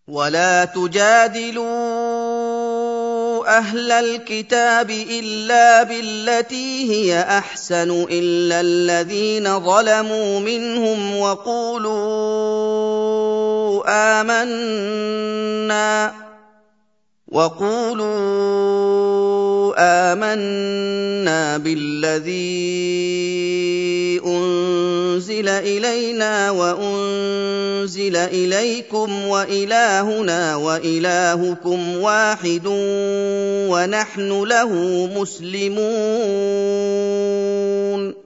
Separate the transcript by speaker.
Speaker 1: ولا تجادلوا أهل الكتاب إلا بالتي هي أحسن إلا الذين ظلموا منهم وقولوا آمنا بالذي أنزل إلينا وأنزل إليكم وإلهنا وإلهكم واحد ونحن له مسلمون